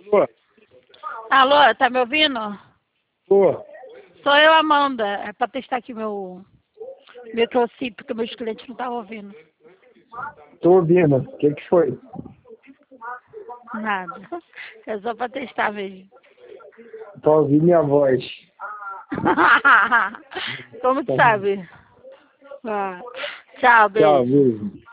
Pô, Alô, tá me ouvindo? pô, Sou eu, Amanda. É pra testar aqui meu microchip, porque meus clientes não estavam ouvindo. tô ouvindo. O que foi? Nada. É só pra testar mesmo. Tô ouvindo minha voz. Como tu sabe? Ah. Tchau, Tchau, beijo. beijo.